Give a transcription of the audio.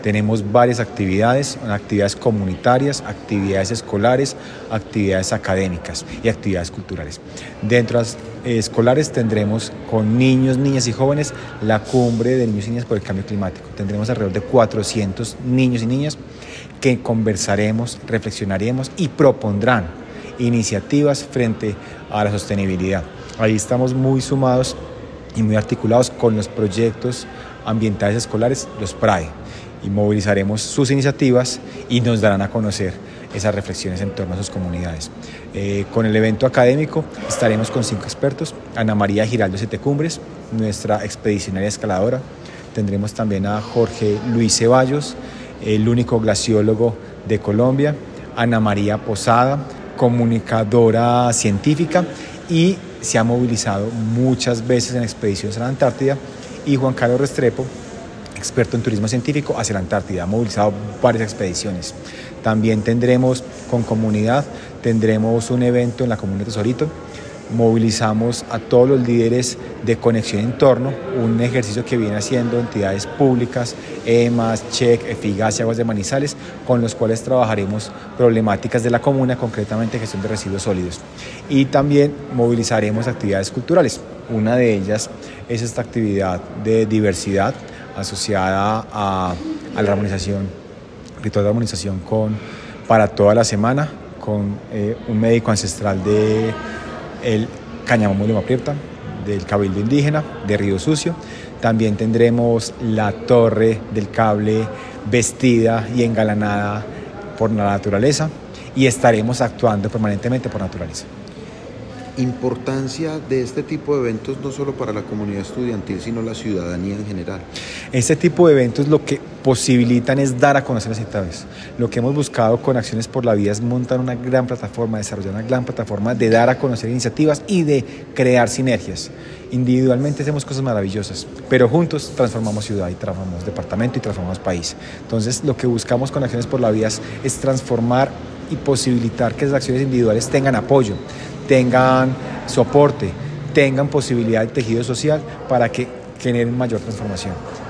Tenemos varias actividades comunitarias, actividades escolares, actividades académicas y actividades culturales. Dentro de las escolares tendremos con niños, niñas y jóvenes la cumbre de niños y niñas por el cambio climático. Tendremos alrededor de 400 niños y niñas que conversaremos, reflexionaremos y propondrán iniciativas frente a la sostenibilidad. Ahí estamos muy sumados y muy articulados con los proyectos ambientales escolares, los PRAE, y movilizaremos sus iniciativas y nos darán a conocer esas reflexiones en torno a sus comunidades. Con el evento académico estaremos con 5 expertos: Ana María Giraldo Setecumbres, nuestra expedicionaria escaladora. Tendremos también a Jorge Luis Ceballos, el único glaciólogo de Colombia; Ana María Posada, comunicadora científica y se ha movilizado muchas veces en expediciones a la Antártida; y Juan Carlos Restrepo, experto en turismo científico hacia la Antártida, ha movilizado varias expediciones. También tendremos con comunidad, tendremos un evento en la comuna de Tesorito. Movilizamos a todos los líderes de Conexión Entorno, un ejercicio que viene haciendo entidades públicas, EMAS, CHEC, EFIGAS y Aguas de Manizales, con los cuales trabajaremos problemáticas de la comuna, concretamente gestión de residuos sólidos. Y también movilizaremos actividades culturales. Una de ellas es esta actividad de diversidad asociada a la armonización, ritual de armonización para toda la semana, con un médico ancestral de el Cañamón Loma Prieta, del Cabildo Indígena, de Río Sucio. También tendremos la Torre del Cable vestida y engalanada por la naturaleza, y estaremos actuando permanentemente por naturaleza. Importancia de este tipo de eventos no solo para la comunidad estudiantil, sino la ciudadanía en general. Este tipo de eventos lo que posibilitan es dar a conocer las actividades. Lo que hemos buscado con Acciones por la Vida es montar una gran plataforma, desarrollar una gran plataforma de dar a conocer iniciativas y de crear sinergias. Individualmente hacemos cosas maravillosas, pero juntos transformamos ciudad y transformamos departamento y transformamos país. Entonces, lo que buscamos con Acciones por la Vida es transformar y posibilitar que las acciones individuales tengan apoyo, tengan soporte, tengan posibilidad de tejido social para que generen mayor transformación.